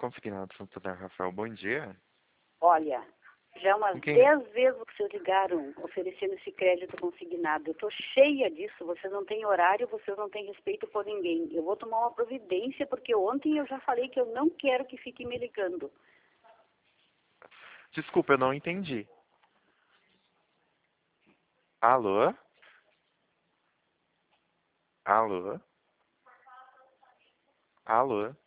Consignado Santander, Rafael, bom dia. Olha, já umas Quem? 10 vezes que vocês ligaram oferecendo esse crédito consignado. Eu estou cheia disso, vocês não têm horário, vocês não têm respeito por ninguém. Eu vou tomar uma providência, porque ontem eu já falei que eu não quero que fiquem me ligando. Desculpa, eu não entendi. Alô? Alô? Alô?